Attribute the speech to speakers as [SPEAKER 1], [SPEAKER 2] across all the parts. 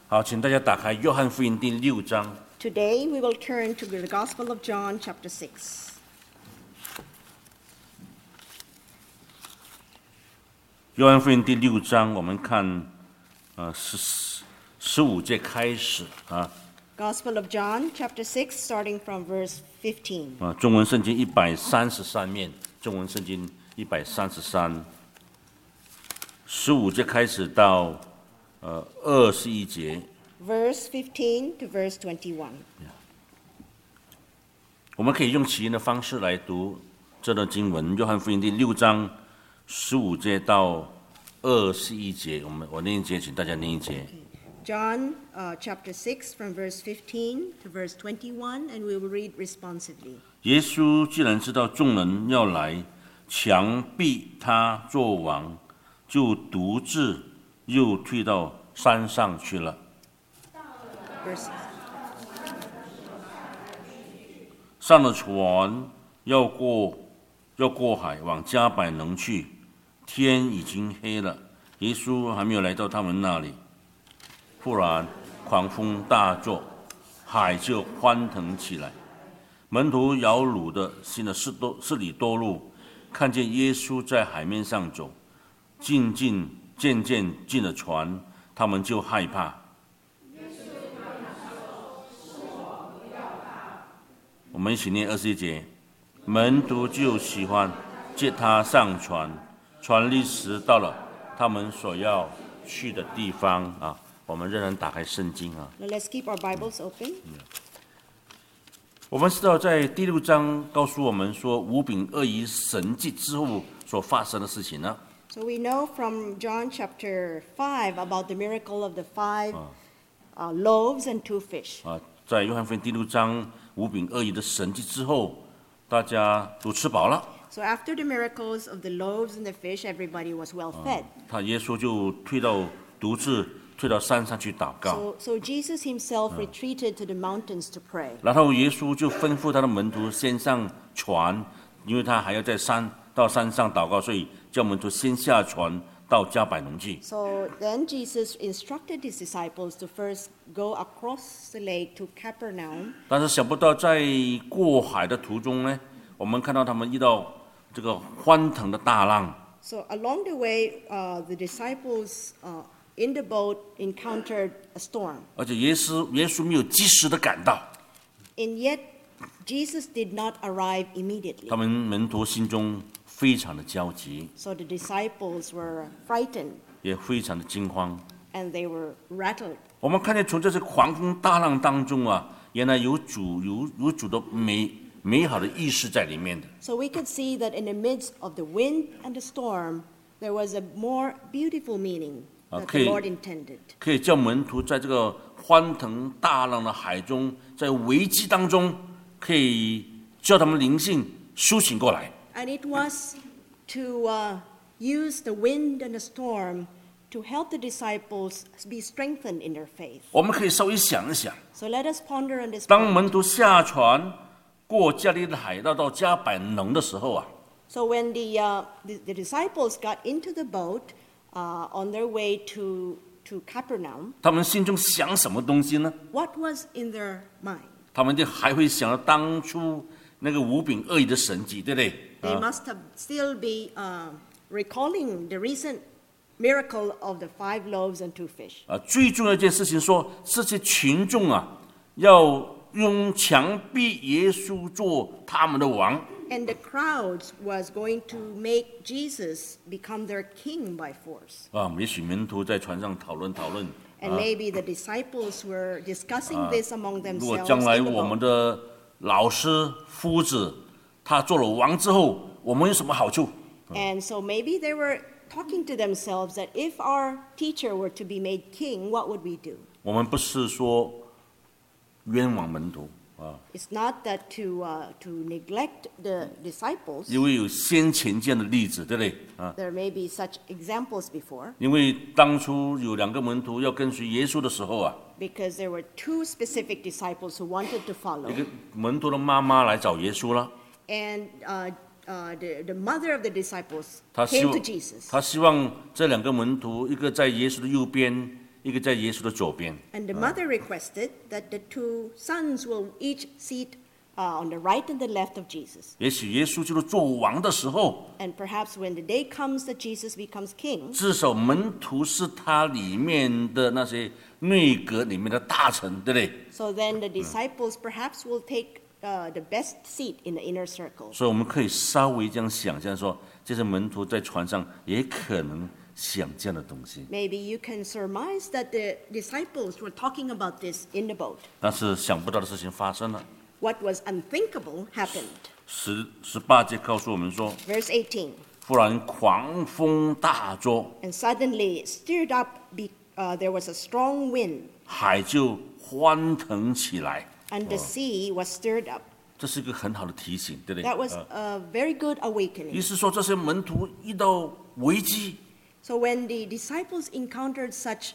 [SPEAKER 1] 好，请大家打开约翰福音第6章。
[SPEAKER 2] Today we will turn to the Gospel of John, chapter 6.
[SPEAKER 1] 约翰福音第6章，我们看15节开始啊。
[SPEAKER 2] Gospel of John, chapter 6, starting from verse 15.
[SPEAKER 1] 中文圣经133面，中文圣经133，15节开始到21节。
[SPEAKER 2] Verse 15 to verse 21.
[SPEAKER 1] 我们可以用起音的方式来读这段经文，约翰福音第6章15节到21节。我念一节，请大家念一节。
[SPEAKER 2] John, chapter 6, from verse 15 to verse 21, and we will read responsively.
[SPEAKER 1] 耶稣既然知道众人要来强逼他做王，就独自又退到山上去了。
[SPEAKER 2] Verse
[SPEAKER 1] 上了船，要过海，往加百农去。天已经黑了，耶稣还没有来到他们那里。忽然狂风大作，海就欢腾起来。门徒摇橹的进了士里多路，看见耶稣在海面上走，渐渐进了船，他们就害怕。 我们一起念21节，门徒就喜欢接他上船，船离时到了他们所要去的地方啊。我们仍然打开圣经啊。
[SPEAKER 2] Now let's keep our Bibles open.
[SPEAKER 1] 我们知道在第6章告诉我们说五饼二鱼神迹之后所发生的事情呢。
[SPEAKER 2] So we know from John chapter 5 about the miracle of the 5 loaves and 2 fish.
[SPEAKER 1] 啊，在约翰福音第6章五饼二鱼的神迹之后，大家都吃饱了。
[SPEAKER 2] So after the miracles of the loaves and the fish, everybody was well fed.
[SPEAKER 1] 耶稣就独自退到山上去祷告。
[SPEAKER 2] So Jesus himself retreated to the mountains to pray.
[SPEAKER 1] 然后耶稣就吩咐他的门徒先上船，因为他还要到山上祷告，所以叫门徒先下船到加百农去。
[SPEAKER 2] So then Jesus instructed his disciples to first go across the lake to Capernaum.
[SPEAKER 1] 但是想不到在过海的途中呢，我们看到他们遇到这个欢腾的大浪。
[SPEAKER 2] So along the way, the disciples in the boat encountered a storm.
[SPEAKER 1] 而且耶稣没有及时的赶到，
[SPEAKER 2] And yet Jesus did not arrive immediately.
[SPEAKER 1] 他们门徒心中非常的焦急，
[SPEAKER 2] So the disciples were frightened
[SPEAKER 1] 也非常的惊慌。
[SPEAKER 2] and they were rattled.
[SPEAKER 1] 我们看见从这些狂风大浪当中啊，原来有主的美好的意识在里面的。
[SPEAKER 2] So we could see that in the midst of the wind and the storm, there was a more beautiful meaning that the
[SPEAKER 1] Okay.
[SPEAKER 2] Lord intended.
[SPEAKER 1] 可以叫门徒在这个欢腾大浪的海中，在危机当中，可以叫他们灵性苏醒过来。
[SPEAKER 2] And it was to use the wind and the storm to help the disciples be strengthened in their faith.
[SPEAKER 1] 我们可以稍微想一想，
[SPEAKER 2] So let us ponder on this
[SPEAKER 1] 当
[SPEAKER 2] point.
[SPEAKER 1] 门徒下船过加利利的海到加百农的时候啊，
[SPEAKER 2] So when the disciples got into the boat on their way to Capernaum,
[SPEAKER 1] 他们心中想什么东西呢？
[SPEAKER 2] what was in their mind?
[SPEAKER 1] 他们就还会想到当初那个五饼二鱼的神迹，对不对？
[SPEAKER 2] They must have still be recalling the recent miracle of the 5 loaves and 2 fish.
[SPEAKER 1] 最重要一件事情说，这些群众啊，要用强逼耶稣做他们的王。
[SPEAKER 2] And the crowds was going to make Jesus become their king by force.
[SPEAKER 1] 也许门徒在船上讨论，
[SPEAKER 2] And maybe the disciples were discussing this among
[SPEAKER 1] 如果
[SPEAKER 2] themselves
[SPEAKER 1] 将来
[SPEAKER 2] in the
[SPEAKER 1] 我们
[SPEAKER 2] boat.
[SPEAKER 1] 的老师夫子他做了王之后，我们有什么好处？
[SPEAKER 2] And so maybe they were talking to themselves that if our teacher were to be made king, what would we do?
[SPEAKER 1] 我们不是说冤枉门徒啊，
[SPEAKER 2] It's not that to neglect the disciples.
[SPEAKER 1] 因为有先前这样的例子，对不对啊？
[SPEAKER 2] There may be such examples before,
[SPEAKER 1] 因为当初有2个门徒要跟随耶稣的时候啊，
[SPEAKER 2] because there were 2 specific disciples who wanted to follow.
[SPEAKER 1] 一个门徒的妈妈来找耶稣了，
[SPEAKER 2] And the mother of the disciples
[SPEAKER 1] 他希
[SPEAKER 2] came
[SPEAKER 1] 望
[SPEAKER 2] to Jesus.
[SPEAKER 1] 他希望这2个门徒，一个在耶稣的右边， 一个在耶稣的左边。
[SPEAKER 2] And the mother requested that the two sons will each seat on the right and the left of Jesus.
[SPEAKER 1] 也许耶稣就是做王的时候，
[SPEAKER 2] And perhaps when the day comes that Jesus becomes king,
[SPEAKER 1] 至少门徒是他里面的那些内阁里面的大臣，对不对？
[SPEAKER 2] so then the disciples perhaps will take the best seat in the inner circle.
[SPEAKER 1] 所以我们可以稍微这样想象说，这些门徒在船上也可能想这样的东西，
[SPEAKER 2] Maybe you can surmise that the disciples were talking about this in the boat.
[SPEAKER 1] 但是想不到的事情发生了。
[SPEAKER 2] What was unthinkable happened.
[SPEAKER 1] 18节告诉我们说，
[SPEAKER 2] Verse 18.
[SPEAKER 1] 忽然狂风大作，
[SPEAKER 2] And suddenly it stirred up, there was a strong wind,
[SPEAKER 1] 海就欢腾起来。
[SPEAKER 2] and the sea was stirred up.
[SPEAKER 1] 这是一个很好的提醒，对不对？
[SPEAKER 2] That was a very good
[SPEAKER 1] 意
[SPEAKER 2] awakening.
[SPEAKER 1] 思说，这些门徒遇到危机，
[SPEAKER 2] So when the disciples encountered such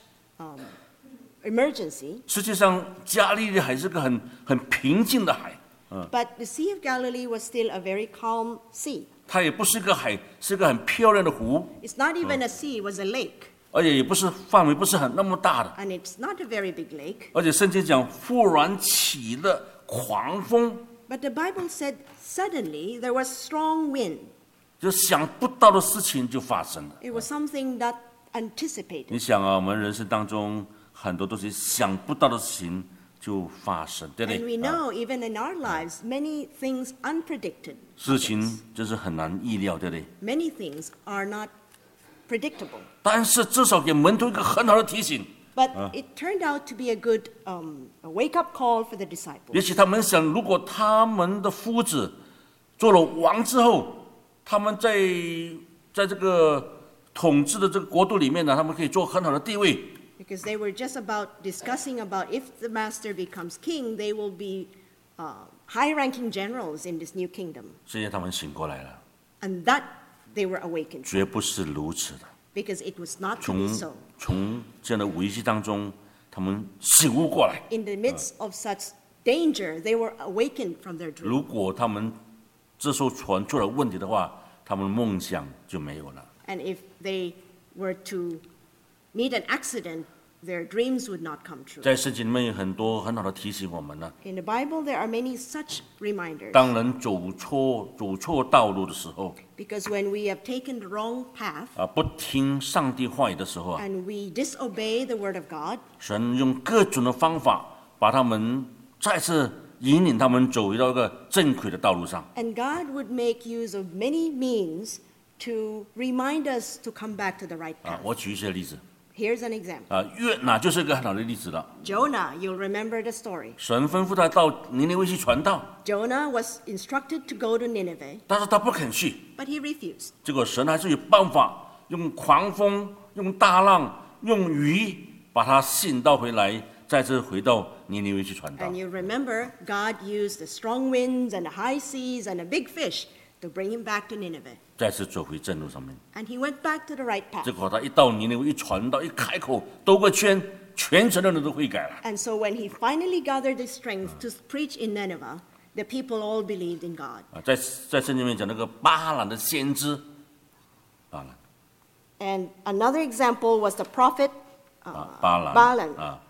[SPEAKER 2] emergency,
[SPEAKER 1] 实际上加利利海是个很平静的海，
[SPEAKER 2] but the Sea of Galilee was still a very calm sea.
[SPEAKER 1] 它也不是一个海，是个很漂亮的湖，
[SPEAKER 2] It's not even a sea, it was a lake.
[SPEAKER 1] 而且也不是范围不是那么大的，
[SPEAKER 2] And it's not a very big lake.
[SPEAKER 1] 而且圣经讲忽然起了狂风，
[SPEAKER 2] But the Bible said suddenly there was strong wind.
[SPEAKER 1] 就想不到的事情就发生了。
[SPEAKER 2] It was something not anticipated.
[SPEAKER 1] 你想啊，我们人生当中很多都是想不到的事情就发生，对不
[SPEAKER 2] And we
[SPEAKER 1] 对？
[SPEAKER 2] know even in our lives, many things unpredicted.
[SPEAKER 1] 事情就是很难意料，对不对？
[SPEAKER 2] Many things are not predictable.
[SPEAKER 1] 但是至少给门徒一个很好的提醒。
[SPEAKER 2] But it turned out to be a good a wake-up call for the
[SPEAKER 1] 也
[SPEAKER 2] disciples.
[SPEAKER 1] 许他们想，如果他们的夫子做了王之后，他们在这个统治的这个国度里面呢，他们可以做很好的地位。
[SPEAKER 2] Because they were just about discussing about if the master becomes king, they will be high-ranking generals in this new kingdom.
[SPEAKER 1] 现在他们醒过来了，
[SPEAKER 2] And that they were awakened
[SPEAKER 1] 绝不是如此的。
[SPEAKER 2] because it was not to be so.
[SPEAKER 1] 从这样的危机当中，他们醒悟过来。
[SPEAKER 2] In the midst of such danger, they were awakened from their dream.
[SPEAKER 1] 如果他们这艘船出了问题的话，他们的梦想就没有了。
[SPEAKER 2] And if they were to meet an accident, their dreams would not come true.
[SPEAKER 1] 在圣经里面有很多很好的提醒我们呢。
[SPEAKER 2] In the Bible, there are many such reminders.
[SPEAKER 1] 当人走错道路的时候，
[SPEAKER 2] Because when we have taken the wrong path
[SPEAKER 1] 不听上帝话语的时候啊，
[SPEAKER 2] and we disobey the word of God,
[SPEAKER 1] 神用各种的方法把他们再次引领他们走回到一个正轨的道路上。
[SPEAKER 2] and God would make use of many means to remind us to come back to the right path.
[SPEAKER 1] 我举一些例子。
[SPEAKER 2] Here's an example.
[SPEAKER 1] 约拿就是一个很好的例子了。
[SPEAKER 2] Jonah, you'll remember the story.
[SPEAKER 1] 神吩咐他到尼尼微去传道，
[SPEAKER 2] Jonah was instructed to go to Nineveh,
[SPEAKER 1] 但是他不肯去。
[SPEAKER 2] but he refused.
[SPEAKER 1] 结果神还是有办法，用狂风、用大浪、用鱼把他引到回来，再次回到尼尼微去传道
[SPEAKER 2] And。you remember, God used the strong winds and the high seas and a big fish to bring him back to Nineveh.
[SPEAKER 1] 再次走回正路上面。
[SPEAKER 2] And he went back to the right
[SPEAKER 1] 结
[SPEAKER 2] path.
[SPEAKER 1] 果他一到尼尼微一传道，一开口兜个圈，全城的人都悔改了。
[SPEAKER 2] And so when he finally gathered the strength to preach in Nineveh, the people all believed in God.
[SPEAKER 1] 在圣经里面讲那个巴兰的先知，巴兰
[SPEAKER 2] And another example was the prophet
[SPEAKER 1] 巴兰
[SPEAKER 2] Balaam.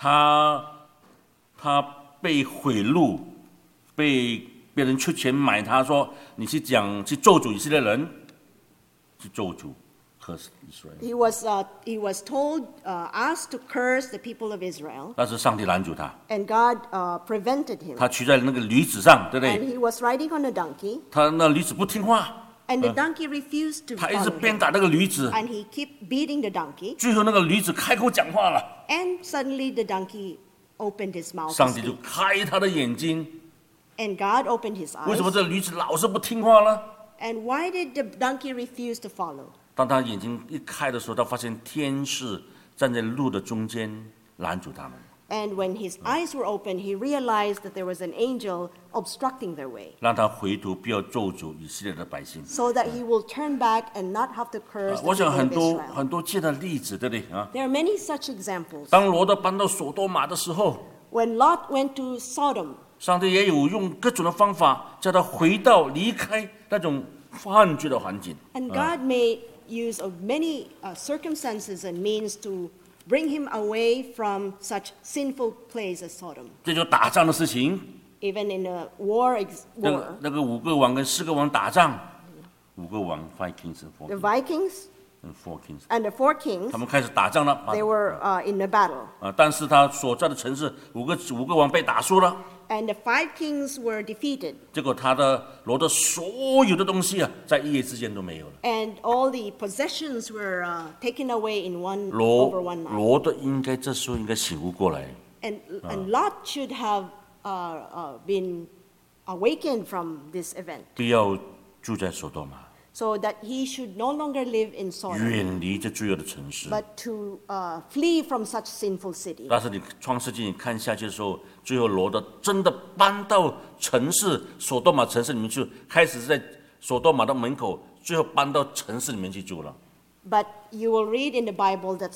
[SPEAKER 1] 他被贿赂，被别人出钱买他说你去咒诅以色列人，去咒诅curse Israel。
[SPEAKER 2] He was told, asked to curse the people of Israel,
[SPEAKER 1] 但是上帝拦住他，
[SPEAKER 2] and God prevented him.
[SPEAKER 1] 他骑在那个驴子上，对不
[SPEAKER 2] And
[SPEAKER 1] 对？
[SPEAKER 2] he was riding on a donkey,
[SPEAKER 1] 他那驴子不听话，
[SPEAKER 2] and the donkey refused to
[SPEAKER 1] 他一直
[SPEAKER 2] follow
[SPEAKER 1] 鞭
[SPEAKER 2] him.
[SPEAKER 1] 打那个驴子，
[SPEAKER 2] And he kept beating the donkey,
[SPEAKER 1] 最后那个驴子开口讲话了，
[SPEAKER 2] and suddenly the donkey opened his mouth to
[SPEAKER 1] 上帝就
[SPEAKER 2] speak.
[SPEAKER 1] 开他的眼睛。
[SPEAKER 2] And God opened his
[SPEAKER 1] 为什么
[SPEAKER 2] eyes.
[SPEAKER 1] 这驴子老是不听话呢？
[SPEAKER 2] And why did the donkey refuse to follow?
[SPEAKER 1] 当他眼睛一开的时候，他发现天使站在路的中间拦住他们，
[SPEAKER 2] And when his eyes were opened, he realized that there was an angel obstructing their way,
[SPEAKER 1] 让他回头不要咒诅以色列的百姓。
[SPEAKER 2] so that he will turn back and not have to curse
[SPEAKER 1] 我
[SPEAKER 2] the
[SPEAKER 1] 想
[SPEAKER 2] people
[SPEAKER 1] 很
[SPEAKER 2] of
[SPEAKER 1] 多
[SPEAKER 2] Israel.
[SPEAKER 1] 很多这样的例子，对不对啊？
[SPEAKER 2] There are many such examples.
[SPEAKER 1] 当罗德搬到索多玛的时候，
[SPEAKER 2] When Lot went to Sodom,
[SPEAKER 1] 上帝也有用各种的方法叫他回到离开那种犯罪的环境。
[SPEAKER 2] and God made use of many circumstances and means to bring him away from such sinful place as Sodom.
[SPEAKER 1] 这就打仗的事情。
[SPEAKER 2] Even in a war,
[SPEAKER 1] 那个5个王跟4个王打仗，5个王 5 kings and 4
[SPEAKER 2] the
[SPEAKER 1] kings
[SPEAKER 2] Vikings
[SPEAKER 1] and 4 kings，
[SPEAKER 2] and the 4 kings,
[SPEAKER 1] 他们开始打仗了。
[SPEAKER 2] they were in a battle.
[SPEAKER 1] 但是他所在的城市5个王被打输了，
[SPEAKER 2] And the 5 kings were defeated.
[SPEAKER 1] 结果罗的所有的东西啊，在一夜之间都没有了。
[SPEAKER 2] And all the possessions were taken away in over one night.
[SPEAKER 1] 罗的这时候应该醒悟过来，
[SPEAKER 2] And Lot should have been awakened from this event,
[SPEAKER 1] 不要住在所多玛，
[SPEAKER 2] so that he should no longer live in Sodom,
[SPEAKER 1] 远离这罪恶的城市。
[SPEAKER 2] but to flee from such sinful city.
[SPEAKER 1] 但是你创世纪你看下去的时候，最后罗德真的搬到城市所多玛城市里面去，开始在所多玛的门口，最后搬到城市里面去住了。
[SPEAKER 2] But you will read in the Bible that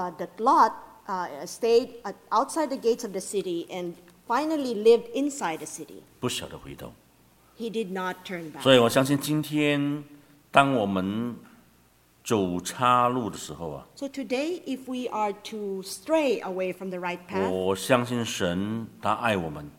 [SPEAKER 2] Lot stayed outside the gates of the city and finally lived inside the city.
[SPEAKER 1] 不晓得回头。
[SPEAKER 2] He did not turn back.
[SPEAKER 1] 所以我相信今天当我们走岔路的时候啊，
[SPEAKER 2] So today, if we are to stray away from the right path,
[SPEAKER 1] 我相信神他爱我们，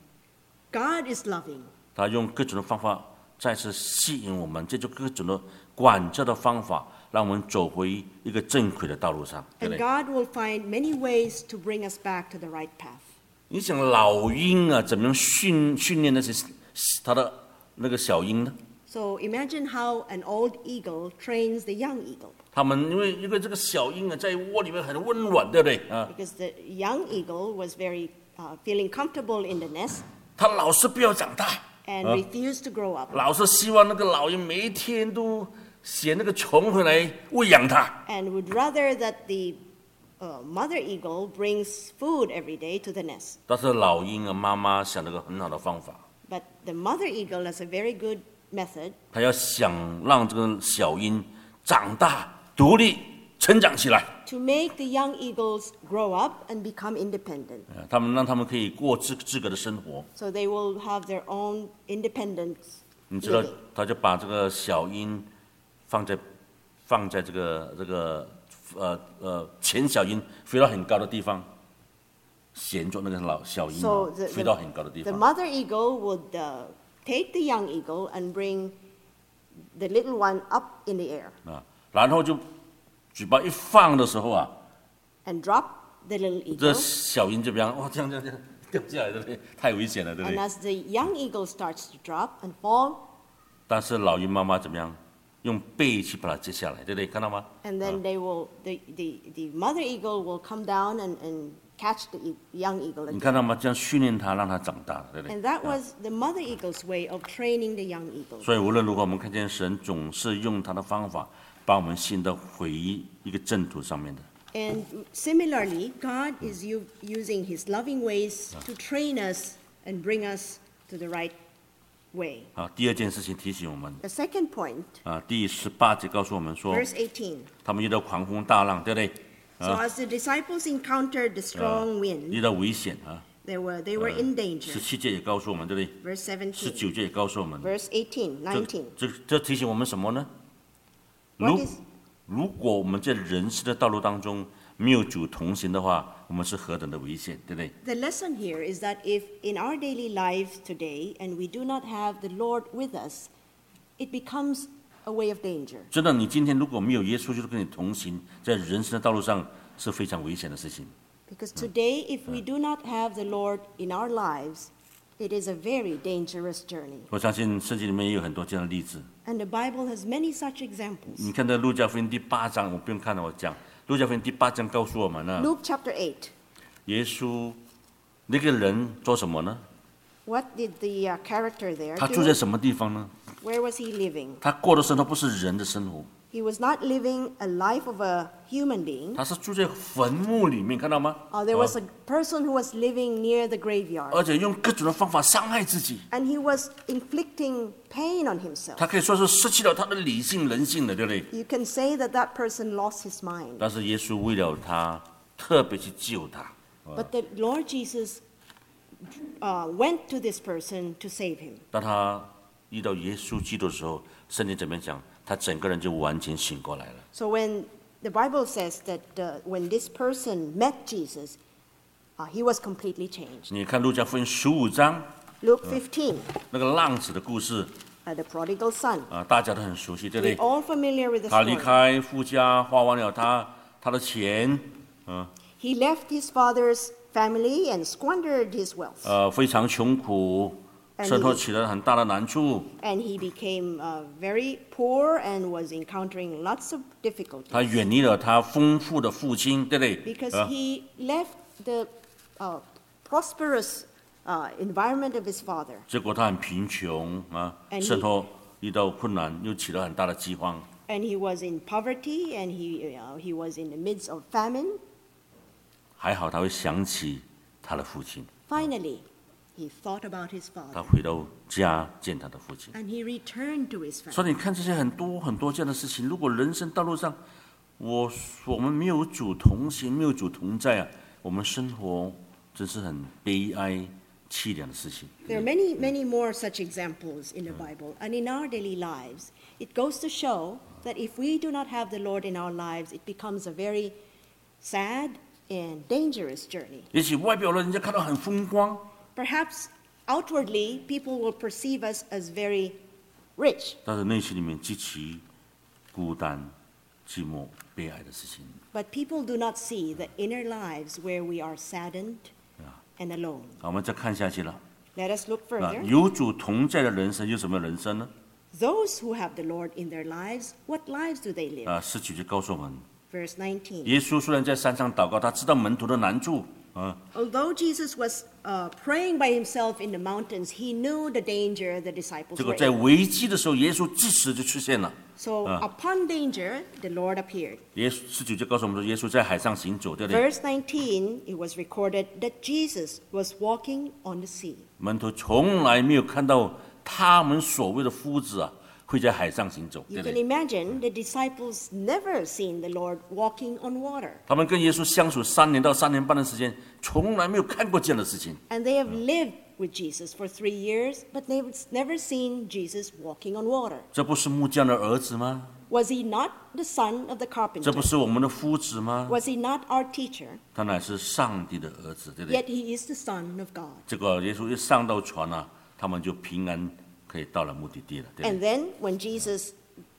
[SPEAKER 2] God is loving.
[SPEAKER 1] 他用各种的方法再次吸引我们，这就各种的管教的方法，让我们走回一个正轨的道路上，对不
[SPEAKER 2] And
[SPEAKER 1] 对？
[SPEAKER 2] God will find many ways to bring us back to the right path.
[SPEAKER 1] 你想老鹰啊，怎么样训练那些他的那个小鹰呢？
[SPEAKER 2] So imagine how an old eagle trains the young eagle.
[SPEAKER 1] 他们因为这个小鹰啊，在窝里面很温暖，对不对啊？
[SPEAKER 2] Because the young eagle was very feeling comfortable in the nest
[SPEAKER 1] 他老是不要长大，
[SPEAKER 2] and refused to grow up.
[SPEAKER 1] 老是希望那个老鹰每一天都衔那个虫回来喂养它。
[SPEAKER 2] And would rather that the mother eagle brings food every day to the nest.
[SPEAKER 1] 但是老鹰啊，妈妈想了个很好的方法，
[SPEAKER 2] But the mother eagle has a very good method
[SPEAKER 1] 她要想让这个小鹰长大、独立、成长起来，
[SPEAKER 2] to make the young eagles grow up and become independent.
[SPEAKER 1] 让他们可以过自个的生活。
[SPEAKER 2] So they will have their own independence
[SPEAKER 1] 你知道
[SPEAKER 2] living.，
[SPEAKER 1] 他就把这个小鹰放在这个前小鹰飞到很高的地方，衔着那个老小鹰
[SPEAKER 2] So
[SPEAKER 1] 啊飞到很高的地
[SPEAKER 2] the
[SPEAKER 1] 方。
[SPEAKER 2] mother eagle would take the young eagle and bring the little one up in the air
[SPEAKER 1] 然后就嘴巴一放的时候啊，
[SPEAKER 2] and drop the little
[SPEAKER 1] 这
[SPEAKER 2] eagle.
[SPEAKER 1] 小鹰就这样这样掉下来，对不对？太危险了，对不
[SPEAKER 2] And
[SPEAKER 1] 对？
[SPEAKER 2] as the young eagle starts to drop and fall,
[SPEAKER 1] 但是老鹰妈妈怎么样？用背去把它接下来，对不对？看到吗？
[SPEAKER 2] and then they will the mother eagle will come down and catch the young eagle
[SPEAKER 1] 你
[SPEAKER 2] again.
[SPEAKER 1] 看到吗？这样训练它，让它长大，对不对？
[SPEAKER 2] And that was the mother eagle's way of training the young eagle.
[SPEAKER 1] 所以无论如何，我们看见神总是用他的方法，把我们引到回一个正途上面的。
[SPEAKER 2] And similarly, God is using his loving ways to train us and bring us to the right way.
[SPEAKER 1] 第二件事情提醒我们
[SPEAKER 2] The second point,
[SPEAKER 1] 第18节告诉我们说，
[SPEAKER 2] verse 18.
[SPEAKER 1] 他们遇到狂风大浪，对不对？
[SPEAKER 2] So as the disciples encountered the strong
[SPEAKER 1] 遇
[SPEAKER 2] wind,
[SPEAKER 1] 到危险
[SPEAKER 2] they were in danger.
[SPEAKER 1] 17节也告诉我们，对不对？
[SPEAKER 2] Verse 17,
[SPEAKER 1] 19节也告诉我们，
[SPEAKER 2] verse 18, 19.
[SPEAKER 1] 这提醒我们什么呢？
[SPEAKER 2] What is
[SPEAKER 1] 如果我们在人生的道路当中没有主同行的话，我们是何等的危险，对不对？
[SPEAKER 2] the lesson here is that if in our daily lives today and we do not have the Lord with us, it becomes a way of danger.
[SPEAKER 1] 真的，你今天如果没有耶稣，就是跟你同行，在人生的道路上是非常危险的事情。
[SPEAKER 2] Because today, if we do not have the Lord in our lives, it is a very dangerous journey.
[SPEAKER 1] 我相信圣经里面也有很多这样的例子。
[SPEAKER 2] And the Bible has many such examples.
[SPEAKER 1] 你看在路加福音第8章，我不用看了，我讲路加福音第8章告诉我们呢，
[SPEAKER 2] Luke chapter 8.
[SPEAKER 1] 耶稣那个人做什么呢？
[SPEAKER 2] What did the character there
[SPEAKER 1] 他住在
[SPEAKER 2] do?
[SPEAKER 1] 什么地方呢？
[SPEAKER 2] Where was he living?
[SPEAKER 1] 他过的生活不是人的生活，
[SPEAKER 2] He was not living a life of a human being.
[SPEAKER 1] 他是住在坟墓里面，看到吗？
[SPEAKER 2] There was a person who was living near the graveyard.
[SPEAKER 1] 而且用各种的方法伤害自己，
[SPEAKER 2] And he was inflicting pain on himself.
[SPEAKER 1] 他可以说是失去了他的理性人性的，对不对？
[SPEAKER 2] You can say that that person lost his mind.
[SPEAKER 1] 但是耶稣为了他，特别去救他。
[SPEAKER 2] But the Lord Jesus went to this person to save him.
[SPEAKER 1] 当他遇到耶稣基督的时候，圣经怎么讲？他整个人就完全醒过来了。
[SPEAKER 2] So when the Bible says that when this person met Jesus, he was completely changed.
[SPEAKER 1] 你看路加福音15章
[SPEAKER 2] Luke 15,
[SPEAKER 1] 那个浪子的故事
[SPEAKER 2] the prodigal son.
[SPEAKER 1] 大家都很熟悉，对不
[SPEAKER 2] We're
[SPEAKER 1] 对？
[SPEAKER 2] all familiar with the
[SPEAKER 1] 他离
[SPEAKER 2] story.
[SPEAKER 1] 开父家，花完了他的钱，
[SPEAKER 2] He left his father's family and squandered his wealth.
[SPEAKER 1] 非常穷苦，
[SPEAKER 2] And
[SPEAKER 1] 生活
[SPEAKER 2] he-
[SPEAKER 1] 起了很大的难处。
[SPEAKER 2] And he became very poor and was encountering lots of
[SPEAKER 1] 他
[SPEAKER 2] difficulties
[SPEAKER 1] 远离了他丰富的父亲，对不对？
[SPEAKER 2] because he left the prosperous environment of his father.
[SPEAKER 1] 结果他很贫穷
[SPEAKER 2] And he-
[SPEAKER 1] 生活遇到困难，又起了很大的饥荒。
[SPEAKER 2] And he was in poverty and he was in the midst of famine.
[SPEAKER 1] 还好他会想起他的父亲，
[SPEAKER 2] Finally, he thought about his
[SPEAKER 1] 他
[SPEAKER 2] father
[SPEAKER 1] 回到家见他的父亲。
[SPEAKER 2] and he returned to his family.
[SPEAKER 1] 所以你看这些很多这样的事情，如果人生道路上我们没有主同行，没有主同在我们生活真是很悲哀凄凉的事情。
[SPEAKER 2] There are many more such examples in the Bible. And in our daily lives, it goes to show that if we do not have the Lord in our lives, it becomes a very sad and dangerous journey.
[SPEAKER 1] 也许外表人家看到很风光，
[SPEAKER 2] Perhaps outwardly, people will perceive us as very rich,
[SPEAKER 1] 但是内心里面极其孤单、寂寞、悲哀的事情。
[SPEAKER 2] but people do not see the inner lives where we are saddened and alone.
[SPEAKER 1] 好，我们再看下去了。
[SPEAKER 2] Let us look further.
[SPEAKER 1] 有主同在的人生有什么人生呢？
[SPEAKER 2] Those who have the Lord in their lives, what lives do they live?
[SPEAKER 1] 19节告诉我们，
[SPEAKER 2] Verse 19.
[SPEAKER 1] 耶稣虽然在山上祷告，他知道门徒的难处
[SPEAKER 2] Although Jesus was praying by himself in the mountains, he knew the danger the disciples
[SPEAKER 1] 结
[SPEAKER 2] were
[SPEAKER 1] 果在
[SPEAKER 2] in.
[SPEAKER 1] 危机的时候，耶稣即时就出现了。
[SPEAKER 2] So upon danger, the Lord appeared.
[SPEAKER 1] 耶稣19就告诉我们说，耶稣在海上行走，对不对？
[SPEAKER 2] Verse 19, it was recorded that Jesus was walking on the sea.
[SPEAKER 1] 门徒从来没有看到他们所谓的夫子会在海上行走，对
[SPEAKER 2] You
[SPEAKER 1] 不
[SPEAKER 2] can
[SPEAKER 1] 对？
[SPEAKER 2] imagine the disciples never seen the Lord walking on water.
[SPEAKER 1] 他们跟耶稣相处3年到3年半的时间，从来没有看过这样的事情。
[SPEAKER 2] And they have lived with Jesus for 3 years, but they've never seen Jesus walking on water.
[SPEAKER 1] 这不是木匠的儿子吗？
[SPEAKER 2] Was he not the son of the
[SPEAKER 1] 这
[SPEAKER 2] carpenter?
[SPEAKER 1] 不是我们的夫子吗？
[SPEAKER 2] Was he not our teacher?
[SPEAKER 1] 他乃是上帝的儿子，对不对？
[SPEAKER 2] Yet he is the son of God.
[SPEAKER 1] 这个耶稣一上到船他们就平安可以到了目的地了，对不
[SPEAKER 2] And
[SPEAKER 1] 对？
[SPEAKER 2] then when Jesus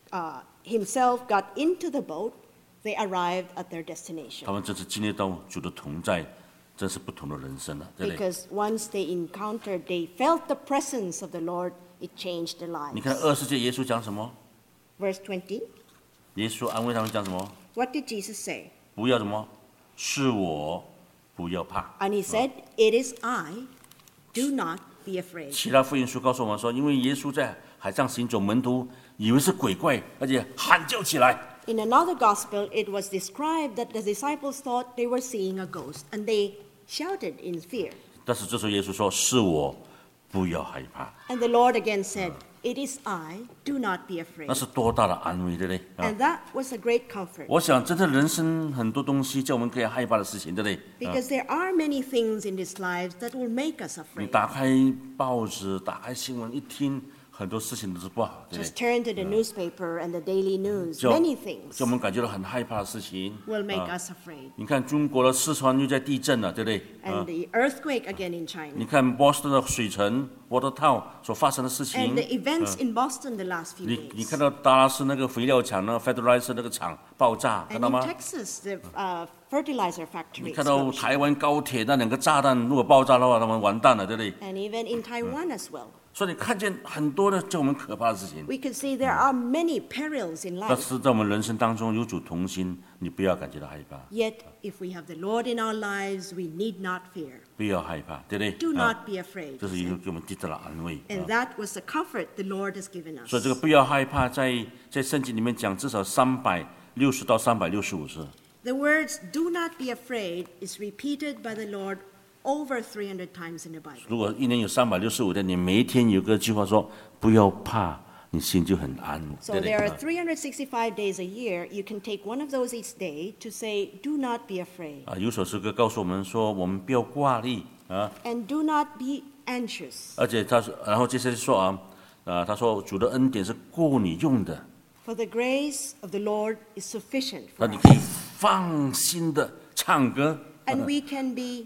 [SPEAKER 2] himself got into the boat, they arrived at their destination.
[SPEAKER 1] 他们这次经历到主的同在，真是不同的人生了，对不对？
[SPEAKER 2] Because once they encountered, they felt the presence of the Lord, it changed their
[SPEAKER 1] 你
[SPEAKER 2] lives.
[SPEAKER 1] 看20节耶稣讲什么？
[SPEAKER 2] Verse 20,
[SPEAKER 1] 耶稣安慰他们讲什么？
[SPEAKER 2] what did Jesus say?
[SPEAKER 1] 不要什么？是我，不要怕。
[SPEAKER 2] And he said, It is I, do not be afraid.
[SPEAKER 1] 其他福音书告诉我们说，因为耶稣在海上行走，门徒以为是鬼怪，而且喊叫起来。
[SPEAKER 2] In another gospel, it was described that the disciples thought they were seeing a ghost, and they shouted in fear.
[SPEAKER 1] 但是这时候耶稣说：“是我，不要害怕。
[SPEAKER 2] And the Lord again said, It is I, do not be ”
[SPEAKER 1] 那
[SPEAKER 2] afraid.
[SPEAKER 1] 是多大的安慰，对不对？
[SPEAKER 2] And that was a great comfort.
[SPEAKER 1] 我想，真的人生很多东西叫我们可以害怕的事情，对不对？
[SPEAKER 2] Because there are many things in this life that will make us
[SPEAKER 1] 你
[SPEAKER 2] afraid.
[SPEAKER 1] 打开报纸，打开新闻，一听很多事情都是不好，对不
[SPEAKER 2] Just
[SPEAKER 1] 对？
[SPEAKER 2] turn to the newspaper and the daily news.
[SPEAKER 1] 就
[SPEAKER 2] Many things
[SPEAKER 1] 就我们感觉到很害怕的事情。
[SPEAKER 2] will make us afraid.
[SPEAKER 1] 你看中国的四川又在地震了，对不对？
[SPEAKER 2] And the earthquake again in
[SPEAKER 1] 你
[SPEAKER 2] China.
[SPEAKER 1] 看波士顿的水城 （Water Town） 所发生的事
[SPEAKER 2] And
[SPEAKER 1] 情
[SPEAKER 2] the，events in Boston the last few
[SPEAKER 1] 你
[SPEAKER 2] days.
[SPEAKER 1] 看到达拉斯那个肥料厂，那个 Fertilizer 那个厂爆炸，看
[SPEAKER 2] And
[SPEAKER 1] 到
[SPEAKER 2] in
[SPEAKER 1] 吗？
[SPEAKER 2] Texas, the fertilizer
[SPEAKER 1] 你
[SPEAKER 2] factory
[SPEAKER 1] 看到
[SPEAKER 2] explosion.
[SPEAKER 1] 台湾高铁那2个炸弹，如果爆炸的话，他们完蛋了，对不对？
[SPEAKER 2] And even in Taiwan as well.
[SPEAKER 1] 所以你看见很多的叫我们可怕的事情，
[SPEAKER 2] We can see there are many perils in
[SPEAKER 1] 但
[SPEAKER 2] life.
[SPEAKER 1] 是在我们人生当中有主同心，你不要感觉到害怕，
[SPEAKER 2] Yet, if we have the Lord in our lives, we need not fear.
[SPEAKER 1] 不要害怕，对不对？
[SPEAKER 2] Do not be afraid.
[SPEAKER 1] 这是一个给我们极大的安慰。
[SPEAKER 2] And that was the comfort the Lord has given
[SPEAKER 1] 所以这
[SPEAKER 2] us.
[SPEAKER 1] 个不要害怕，在圣经里面讲至少360到365次。
[SPEAKER 2] The words "do not be afraid" is repeated by the Lord over 300 times in the Bible.
[SPEAKER 1] 如果一年有365天，你每一天有个句话说不要怕，你心就很安，
[SPEAKER 2] So
[SPEAKER 1] 对不
[SPEAKER 2] there are
[SPEAKER 1] 对？
[SPEAKER 2] 365 days a year. You can take one of those each day to say, "Do not be afraid,"
[SPEAKER 1] 有首诗歌告诉我们说，我们不要挂虑啊，
[SPEAKER 2] and "Do not be anxious."
[SPEAKER 1] 而且然后接下来说他说主的恩典是够你用的
[SPEAKER 2] For the grace of the Lord is sufficient
[SPEAKER 1] 那
[SPEAKER 2] for
[SPEAKER 1] 你可以
[SPEAKER 2] us.
[SPEAKER 1] 放心的唱歌，
[SPEAKER 2] And we can be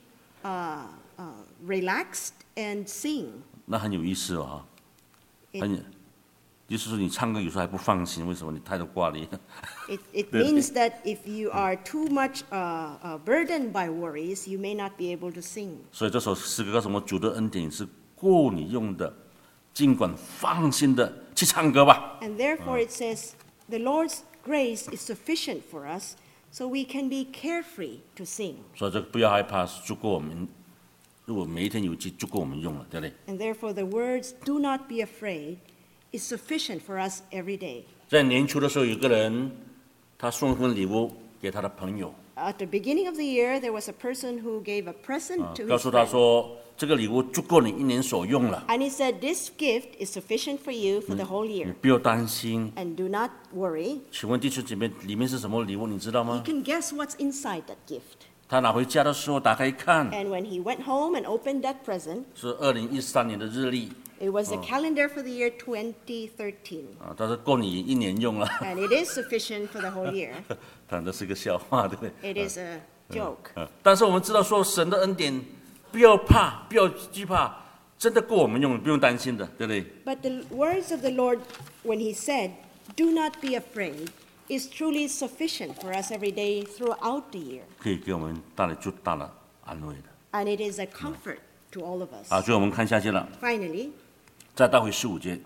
[SPEAKER 2] relaxed and sing.
[SPEAKER 1] 那很有意思哦。
[SPEAKER 2] It,
[SPEAKER 1] 很，就是说你唱歌有时候还不放心，为什么？你太多挂虑。
[SPEAKER 2] it means that if you are too much burdened by worries, you may not be able to sing.
[SPEAKER 1] 所以这首诗歌叫什么？主的恩典是够你用的，尽管放心的去唱歌吧。
[SPEAKER 2] And therefore it says, the Lord's grace is sufficient for us, so we can be carefree to sing.
[SPEAKER 1] 所以这个不要害怕，是足够我们，如果每一天有机，足够我们用了，对不对？
[SPEAKER 2] And therefore the words, do not be afraid, is sufficient for us every day.
[SPEAKER 1] 在年初的时候，有个人他送一份礼物给他的朋友，
[SPEAKER 2] At the beginning of the year, there was a person who gave a present to
[SPEAKER 1] 告
[SPEAKER 2] his
[SPEAKER 1] 诉他
[SPEAKER 2] friend.
[SPEAKER 1] 说这个礼物足够你一年所用了，
[SPEAKER 2] And he said, this gift is sufficient for you for the whole
[SPEAKER 1] 你
[SPEAKER 2] year.
[SPEAKER 1] 不要担心。
[SPEAKER 2] And do not worry.
[SPEAKER 1] 请问弟兄姐妹，里面是什么礼物？你知道
[SPEAKER 2] You
[SPEAKER 1] 吗？
[SPEAKER 2] can guess what's inside that gift.
[SPEAKER 1] 他拿回家的时候打开一看，
[SPEAKER 2] And when he went home and opened that present,
[SPEAKER 1] 是2013年的日历
[SPEAKER 2] it was a calendar for the year 2013.
[SPEAKER 1] 啊，他说够你一年用了。
[SPEAKER 2] And it is sufficient for the whole year.
[SPEAKER 1] 当然这是个笑话，对不对？
[SPEAKER 2] It is a joke.
[SPEAKER 1] 但是我们知道说神的恩典，不要怕，不要惧怕，真的够我们用，不用担心的，对不对？
[SPEAKER 2] But the words of the Lord, when he said, do not be afraid, is truly sufficient for us every day throughout the year.
[SPEAKER 1] 可以给我们带来最大的安慰的。
[SPEAKER 2] And it is a comfort to all of us.
[SPEAKER 1] 好，所以我们看下去了，
[SPEAKER 2] Finally,
[SPEAKER 1] 再带回15节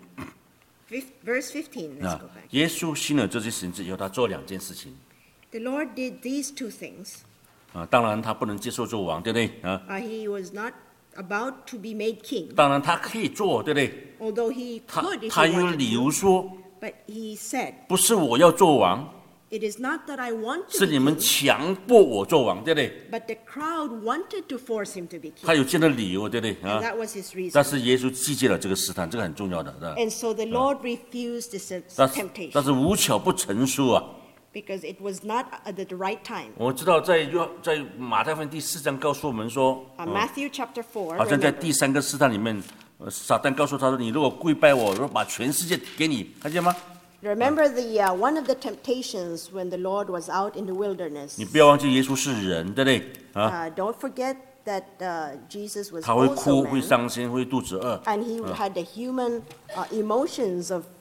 [SPEAKER 2] verse 15, let's
[SPEAKER 1] 啊
[SPEAKER 2] go back.
[SPEAKER 1] 耶稣行了这些神迹以后，他做2件事情
[SPEAKER 2] The Lord did these two things.
[SPEAKER 1] 啊，当然他不能接受做王，对不对啊？
[SPEAKER 2] He was not about to be made king,
[SPEAKER 1] 当然他可以做，对不对？
[SPEAKER 2] although he
[SPEAKER 1] 他
[SPEAKER 2] could if
[SPEAKER 1] 他
[SPEAKER 2] he
[SPEAKER 1] 有
[SPEAKER 2] wanted
[SPEAKER 1] 理
[SPEAKER 2] to.
[SPEAKER 1] 由说，
[SPEAKER 2] But he said,
[SPEAKER 1] 不是我要做王，
[SPEAKER 2] it is not that I want to
[SPEAKER 1] 是
[SPEAKER 2] be
[SPEAKER 1] 你们
[SPEAKER 2] king,
[SPEAKER 1] 强迫我做王，对不对？
[SPEAKER 2] but the crowd wanted to force him to be
[SPEAKER 1] 他
[SPEAKER 2] king.
[SPEAKER 1] 有这样的理由，对不对
[SPEAKER 2] And
[SPEAKER 1] 啊？
[SPEAKER 2] that was his reason.
[SPEAKER 1] 但是耶稣拒绝了这个试探，这个很重要的，是吧？
[SPEAKER 2] And so the Lord refused this
[SPEAKER 1] 但是
[SPEAKER 2] temptation
[SPEAKER 1] 是无巧不成书啊！
[SPEAKER 2] because it was not at the right time.
[SPEAKER 1] 我们知道在马太福音第4章告诉我们说，
[SPEAKER 2] Matthew chapter 4,
[SPEAKER 1] 好像在
[SPEAKER 2] remember,
[SPEAKER 1] 第3个试探里面，撒旦告诉他说：“你如果跪拜我，我就把全世界给你。”看见吗？
[SPEAKER 2] remember one of the temptations when the Lord was out in the wilderness.
[SPEAKER 1] 你不要忘记耶稣是人，对不对啊？
[SPEAKER 2] Don't forget that Jesus was
[SPEAKER 1] 他会
[SPEAKER 2] also
[SPEAKER 1] 哭，会
[SPEAKER 2] man,
[SPEAKER 1] 伤心，会肚子饿。
[SPEAKER 2] and he had the human emotions of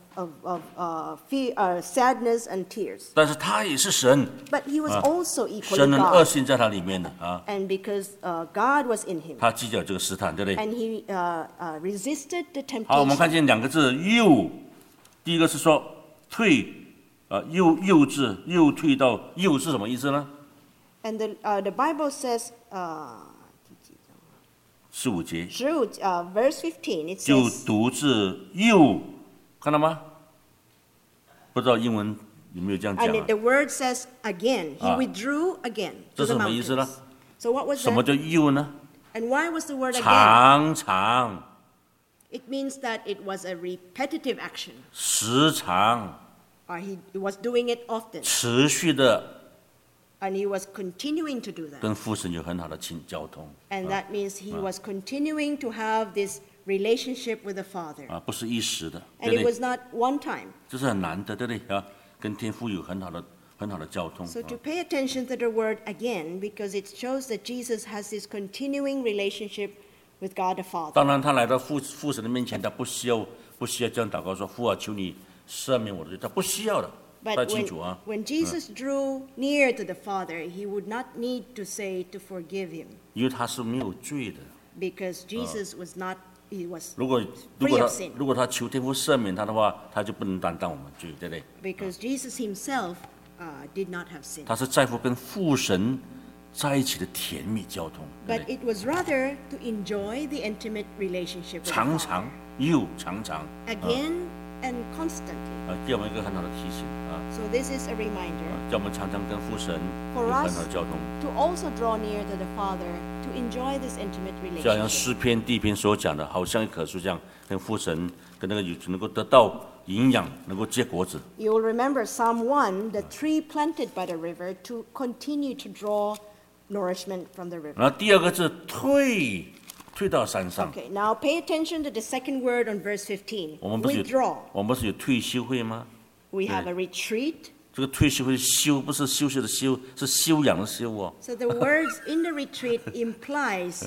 [SPEAKER 2] fear, sadness and tears.
[SPEAKER 1] 但是他也是神，
[SPEAKER 2] But he was also equally
[SPEAKER 1] 神人恶
[SPEAKER 2] God.
[SPEAKER 1] 性在他里面的啊，
[SPEAKER 2] And because God was in him,
[SPEAKER 1] 他拒绝了这个试探，对不对？
[SPEAKER 2] and he resisted the
[SPEAKER 1] 好，我们
[SPEAKER 2] temptation.
[SPEAKER 1] 看见2个字“又”，第一个是说退，又字又退到又是什么意思呢？
[SPEAKER 2] And the Bible says,
[SPEAKER 1] 15节
[SPEAKER 2] verse 15, it
[SPEAKER 1] 就
[SPEAKER 2] says,
[SPEAKER 1] 读字又，看到吗？不知道英文有没有这样讲
[SPEAKER 2] and
[SPEAKER 1] 啊？
[SPEAKER 2] the word says again. He
[SPEAKER 1] 啊。
[SPEAKER 2] withdrew again
[SPEAKER 1] 这
[SPEAKER 2] to
[SPEAKER 1] 是
[SPEAKER 2] the
[SPEAKER 1] 什么意思呢？
[SPEAKER 2] mountains. So what was
[SPEAKER 1] 什么
[SPEAKER 2] that?
[SPEAKER 1] 叫又呢？
[SPEAKER 2] And why was the word again?
[SPEAKER 1] 常常、
[SPEAKER 2] It means that it was a repetitive action.
[SPEAKER 1] 时常、
[SPEAKER 2] He was doing it often,
[SPEAKER 1] 持续的
[SPEAKER 2] and he was continuing to do that.
[SPEAKER 1] 跟父神有很好的交通
[SPEAKER 2] And that means he was continuing to have this relationship with the Father.
[SPEAKER 1] 啊，不是一时的，
[SPEAKER 2] And
[SPEAKER 1] 对
[SPEAKER 2] it
[SPEAKER 1] 不
[SPEAKER 2] was
[SPEAKER 1] 对？
[SPEAKER 2] not one time.
[SPEAKER 1] 这是很难的，对不对啊？跟天父有很好的交通。
[SPEAKER 2] So
[SPEAKER 1] 啊
[SPEAKER 2] to pay attention to the word again, because it shows that Jesus has this continuing relationship with God the Father.
[SPEAKER 1] 当然，他来到父神的面前，他不需要这样祷告说：“父啊，求你赦免我的罪。”他不需要的，
[SPEAKER 2] But
[SPEAKER 1] 太清楚啊。
[SPEAKER 2] when Jesus drew near to the Father, he would not need to say to forgive him,
[SPEAKER 1] 因为他是没有罪的。
[SPEAKER 2] because Jesus was not, he was
[SPEAKER 1] 如果
[SPEAKER 2] free of sin.
[SPEAKER 1] 他求天父赦免他的话，他就不能担当我们罪，对不对？
[SPEAKER 2] Because Jesus himself did not have sin.
[SPEAKER 1] 他是在乎跟父神在一起的甜蜜交通，对
[SPEAKER 2] But
[SPEAKER 1] 不对？
[SPEAKER 2] it was rather to enjoy the intimate relationship with the
[SPEAKER 1] 常
[SPEAKER 2] Father
[SPEAKER 1] 常又常常
[SPEAKER 2] again and constantly.
[SPEAKER 1] 给我们一个很好的提醒啊，
[SPEAKER 2] So this is a reminder
[SPEAKER 1] 叫我们常常跟父神
[SPEAKER 2] For
[SPEAKER 1] 有
[SPEAKER 2] us
[SPEAKER 1] 很好的交通。
[SPEAKER 2] to also draw near to the Father to enjoy this intimate
[SPEAKER 1] 就好像
[SPEAKER 2] relationship.
[SPEAKER 1] 诗篇第1篇所讲的，好像一棵树这样，跟父神跟那个有能够得到营养，能够结果子。
[SPEAKER 2] You will remember Psalm 1, the tree planted by the river to continue to draw nourishment from the river.
[SPEAKER 1] 然后第2个字退到山上，
[SPEAKER 2] Okay, now pay attention to the second word on verse 15.
[SPEAKER 1] 我们不是
[SPEAKER 2] Withdraw.
[SPEAKER 1] 有退休会吗？
[SPEAKER 2] We have a retreat.
[SPEAKER 1] 这个退休的休不是休息的休，是修养的修哦。
[SPEAKER 2] So the words in the retreat implies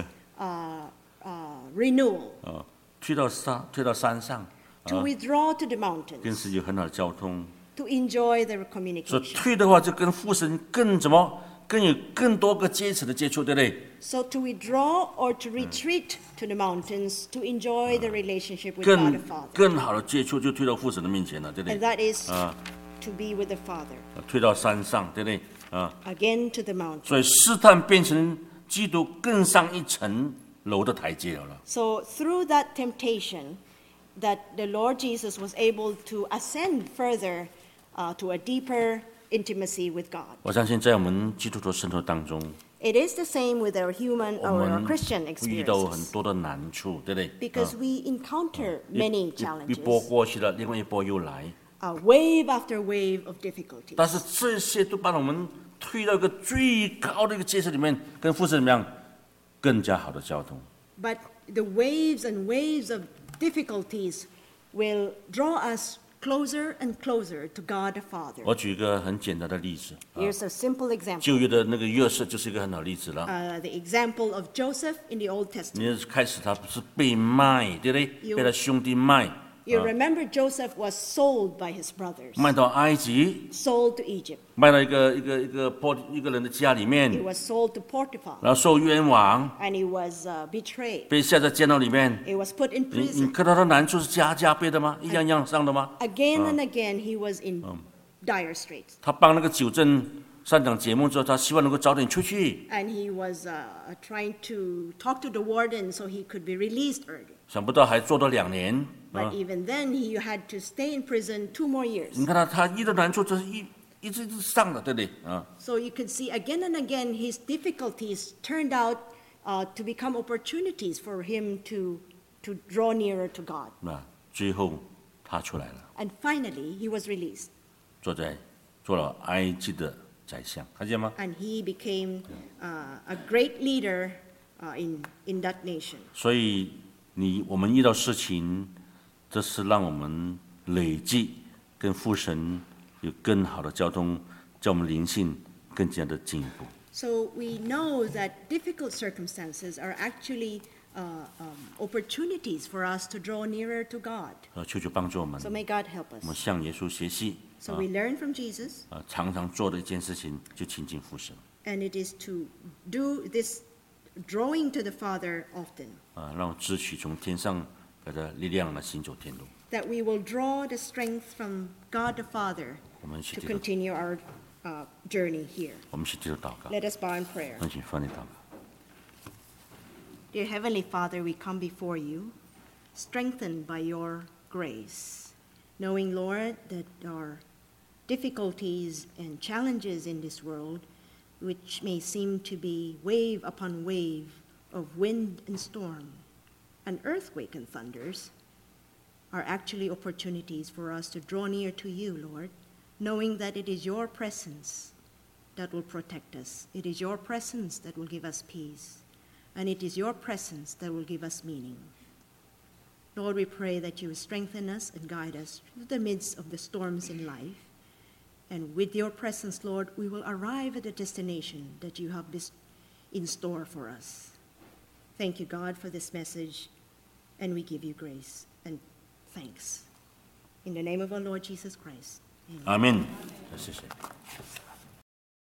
[SPEAKER 2] renewal.
[SPEAKER 1] 退到山上，
[SPEAKER 2] To withdraw to the
[SPEAKER 1] 跟
[SPEAKER 2] mountains.
[SPEAKER 1] 是有很好的交通。
[SPEAKER 2] To enjoy the
[SPEAKER 1] 所以
[SPEAKER 2] communication.
[SPEAKER 1] 退的话，就跟父神更有更多个阶层的接触，对不对？
[SPEAKER 2] So to withdraw or to retreat to the mountains to enjoy the relationship with God the Father.
[SPEAKER 1] 更好的接触就退到父神的面前了，对不
[SPEAKER 2] And
[SPEAKER 1] 对？
[SPEAKER 2] that is to be with the Father.
[SPEAKER 1] 退到山上，对不对？
[SPEAKER 2] Again to the mountain.
[SPEAKER 1] 所以试探变成基督更上一层楼的台阶了。
[SPEAKER 2] So through that temptation, that the Lord Jesus was able to ascend further to a deeper intimacy with God.
[SPEAKER 1] 我相信在我们基督徒生活当中，
[SPEAKER 2] It is the same with our human
[SPEAKER 1] 我
[SPEAKER 2] or our
[SPEAKER 1] 们
[SPEAKER 2] Christian
[SPEAKER 1] 会遇到很
[SPEAKER 2] experiences.
[SPEAKER 1] 多的难处，对不对？
[SPEAKER 2] Because we encounter many
[SPEAKER 1] 一波
[SPEAKER 2] challenges,
[SPEAKER 1] 过去了，另外一波又来。
[SPEAKER 2] wave after wave of difficulties.
[SPEAKER 1] 但是这些都把我们推到一个最高的一个阶层里面，跟父神怎么样更加好的交通。
[SPEAKER 2] But the waves and waves of difficulties will draw us closer and closer to God the Father.
[SPEAKER 1] 我举一个很简单的例子，
[SPEAKER 2] Here's a simple example.
[SPEAKER 1] 旧约的那个约瑟就是一个很好的例子了。
[SPEAKER 2] The example of Joseph in the Old
[SPEAKER 1] 你
[SPEAKER 2] Testament.
[SPEAKER 1] 开始他不是被卖，对不对？
[SPEAKER 2] You-
[SPEAKER 1] 被他兄弟卖，
[SPEAKER 2] You remember Joseph was sold by his brothers,
[SPEAKER 1] 卖到埃及，
[SPEAKER 2] sold to Egypt.
[SPEAKER 1] 卖到一个人的家里
[SPEAKER 2] He
[SPEAKER 1] 面，
[SPEAKER 2] was sold to Potiphar,
[SPEAKER 1] 然后受冤枉，
[SPEAKER 2] and he was betrayed.
[SPEAKER 1] 被下在监牢里面。
[SPEAKER 2] He was put in
[SPEAKER 1] 你
[SPEAKER 2] prison.
[SPEAKER 1] 看到他难处是加倍的吗？一样样上的吗？
[SPEAKER 2] Again and again, he was in dire straits.
[SPEAKER 1] 他帮那个九正上档节目之后，他希望能够早点出去，
[SPEAKER 2] And he was trying to talk to the warden so he could be released early.
[SPEAKER 1] 想不到还做到2年。
[SPEAKER 2] But even then, he had to stay in prison 2 more years.
[SPEAKER 1] 你看他遇到难处，就是一直上的，对不对？
[SPEAKER 2] So you could see again and again his difficulties turned out to become opportunities for him to draw nearer to God.
[SPEAKER 1] 最后他出来了，
[SPEAKER 2] And finally, he was released.
[SPEAKER 1] 做了埃及的宰相，看见吗？
[SPEAKER 2] And he became a great leader in that nation.
[SPEAKER 1] 所以我们遇到事情，这是让我们累积跟父神有更好的交通，叫我们灵性更加的进步。
[SPEAKER 2] So we know that difficult circumstances are actually opportunities for us to draw nearer to God.
[SPEAKER 1] 求帮助我们，
[SPEAKER 2] So may God help
[SPEAKER 1] 我们
[SPEAKER 2] us.
[SPEAKER 1] 向耶稣学习，
[SPEAKER 2] So we learn from Jesus,
[SPEAKER 1] 常常做的一件事情就亲近父神，
[SPEAKER 2] and it is to do this drawing to the Father often,
[SPEAKER 1] 让我支取从天上来的力量来行走天路。
[SPEAKER 2] that we will draw the strength from God the Father
[SPEAKER 1] 我们一起
[SPEAKER 2] to
[SPEAKER 1] 低头，
[SPEAKER 2] continue our journey here.
[SPEAKER 1] 我们一起低头祷告，
[SPEAKER 2] Let us bow in prayer.
[SPEAKER 1] 我们一起翻译祷告。
[SPEAKER 2] Dear Heavenly Father, we come before you, strengthened by your grace, knowing, Lord, that our difficulties and challenges in this world, which may seem to be wave upon wave of wind and storm, and earthquake and thunders, are actually opportunities for us to draw near to you, Lord, knowing that it is your presence that will protect us. It is your presence that will give us peace. And it is your presence that will give us meaning. Lord, we pray that you will strengthen us and guide us through the midst of the storms in life. And with your presence, Lord, we will arrive at the destination that you have in store for us. Thank you, God, for this message, and we give you grace and thanks. In the name of our Lord Jesus Christ. Amen.
[SPEAKER 1] 阿门。谢谢。